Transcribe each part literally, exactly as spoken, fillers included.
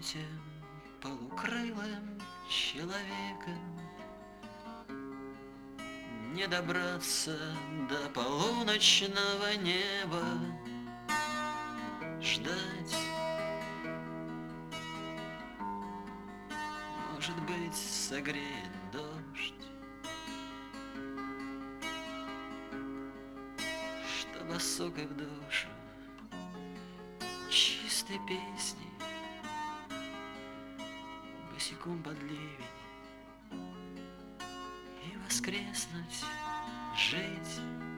этим полукрылым человеком не добраться до полуночного неба, ждать, может быть, согреет дождь, чтобы осокой в душу чистой песни босиком под ливень и воскреснуть, жить.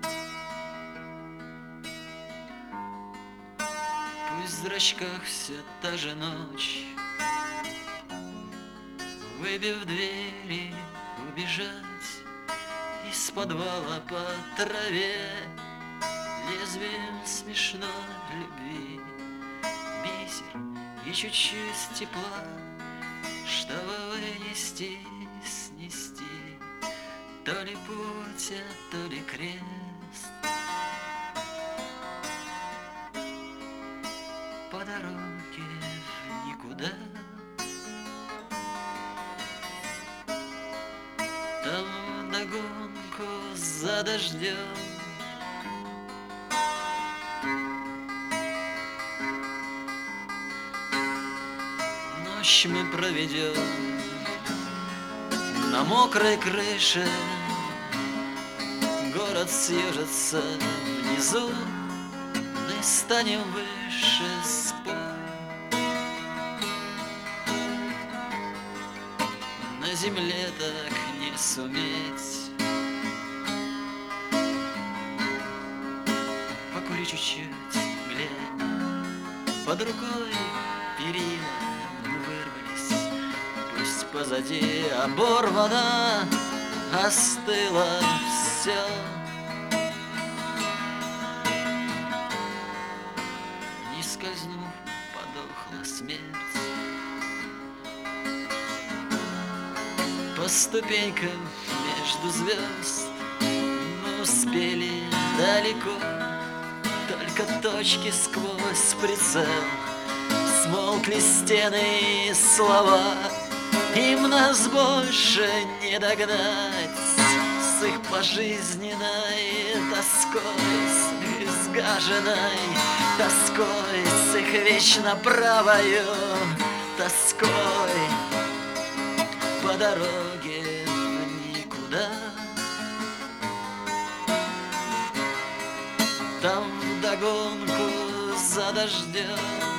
Пусть в зрачках все та же ночь, выбив двери, убежать из подвала по траве лезвием смешной любви, бисер и чуть-чуть тепла, чтобы вынести, снести то ли путь, а то ли крест. По дороге в никуда, там вдогонку за дождем ночь мы проведем на мокрой крыше. Город съежится внизу, мы станем выше, спой. На земле так не суметь. Покури чуть-чуть, глянь, под рукой перила вырвались. Пусть позади оборвана, остыло все. Не скользнув, подохла смерть. По ступенькам между звезд мы успели далеко, только точки сквозь прицел. Смолкли стены и слова, им нас больше не догнать. С их пожизненной тоской, с их изгаженной тоской, с их вечно правою тоской. По дороге в никуда, там вдогонку за дождем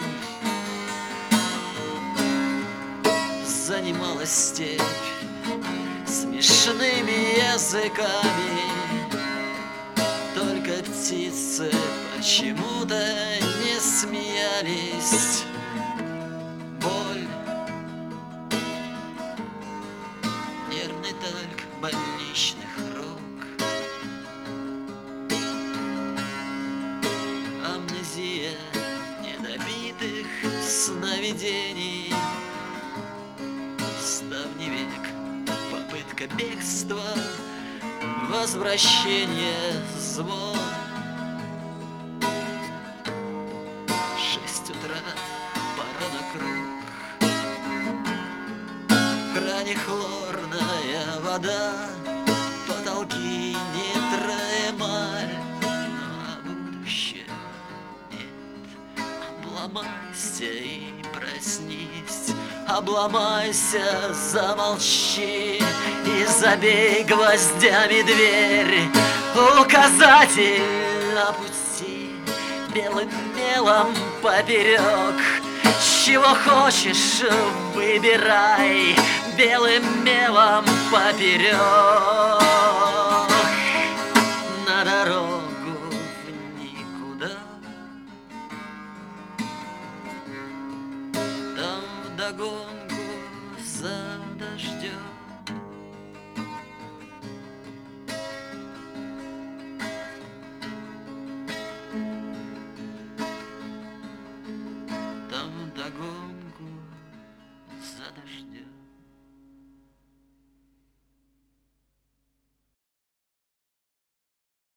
занималась степь смешными языками. Только птицы почему-то не смеялись. Боль, нервный тальк больничных рук, амнезия недобитых сновидений. Давний век, попытка бегства, возвращение, звон. Шесть утра, пора на круг. В кране хлорная вода, потолки нитроэмаль. Но будущее нет, обломайся и проснись. Обломайся, замолчи и забей гвоздями дверь. Указатель на пути белым мелом поперек. Чего хочешь, выбирай белым мелом поперек.